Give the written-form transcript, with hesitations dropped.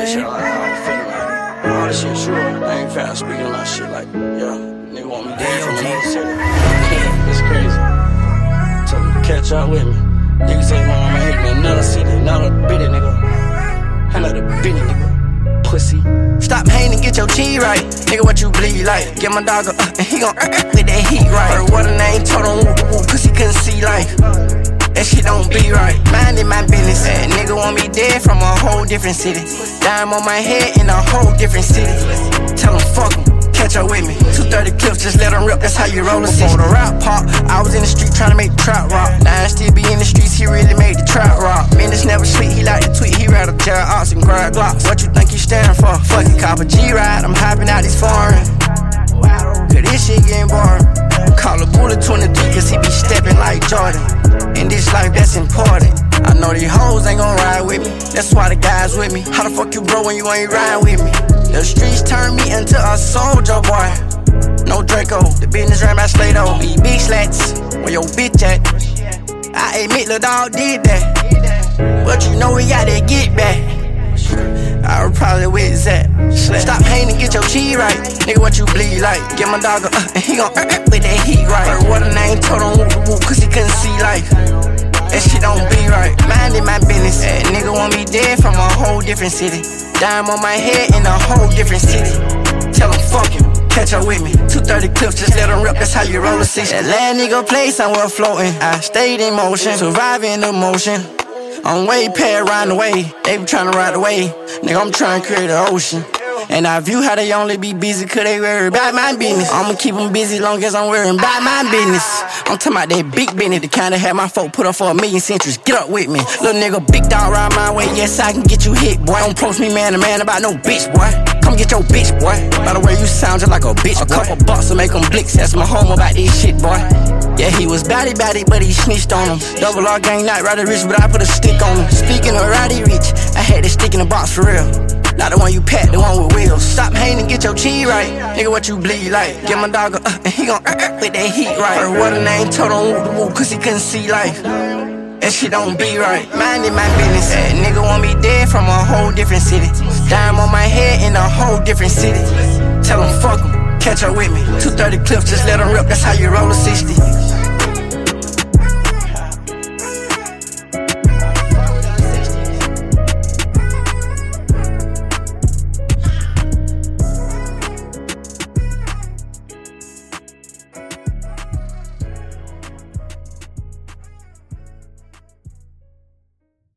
shit like how I'm feeling like. All this shit true. I ain't fast speaking on that shit like, yeah, nigga want me dead from another city. It's crazy. Tell them to catch up with me. Niggas say my mama hit me in another city, another bitty nigga. Another bitty nigga. Pussy. Stop hating and get your G right. Nigga, what you bleed like? Get my dog up, and he gon' with that heat right. Heard what a name told him, woo, cause he couldn't see life. That shit don't be right. Minding my business. That nigga want me dead from a whole different city. Dime on my head in a whole different city. Tell him fuck him. Catch up with me. 230 clips, just let them rip, that's how you roll a Before the rap pop, I was in the street trying to make the trap rock. Now I still be in the streets, he really made the trap rock. Minutes never sleep, he like to tweet, he rather tear ox and grab glocks. What you think you stand for? Fucking cop a G-ride, I'm hopping out these foreign. Cause this shit getting boring. Call a bullet 23 cause he be stepping like Jordan. In this life that's important. I know these hoes ain't gon' ride with me. That's why the guys with me. How the fuck you bro when you ain't riding with me? The streets turned me into a soldier boy. No Draco, the business ran by Slato. Be big slats, where your bitch at? I admit Lil Dog did that, but you know we gotta get back. I was probably with Zach. Stop hating and get your cheese right. Nigga, what you bleed like? Get my dog up, and he gon' with that heat right. Heard what a name told him, woo, cause he couldn't see life. That shit don't be right. Minding my business. That nigga want me dead from a whole different city. Dime on my head in a whole different city. Tell him fuck him. Catch up with me. 230 clips, just let them rip, that's how you roll a 60. That land nigga play somewhere floating. I stayed in motion, surviving the motion. I'm way past riding away. They be trying to ride away. Nigga, I'm trying to create an ocean. And I view how they only be busy cause they worry about my business. I'ma keep them busy long as I'm worrying about my business. I'm talking about that big business, the kind that had my folk put up for 1,000,000 centuries. Get up with me. Little nigga, big dog ride my way. Yes, I can get you hit, boy. Don't approach me man to man about no bitch, boy. Come get your bitch, boy. By the way, you sound just like a bitch, boy. A couple bucks to make them blicks. That's my home about this shit, boy. Yeah, he was batty, but he snitched on him. Double R gang, not Roddy Rich, but I put a stick on him. Speaking of Roddy Rich, I had this stick in the box for real. Not the one you pat, the one with wheels. Stop hating and get your cheese right. Nigga, what you bleed like? Get my dog up, and he gon' with that heat right. Heard what a name told him, woo, cause he couldn't see life. That shit don't be right. Minding my business. That nigga want me dead from a whole different city. Dime on my head in a whole different city. Tell him fuck him. Catch up with me. 230 clips, just let them rip, that's how you roll a 60.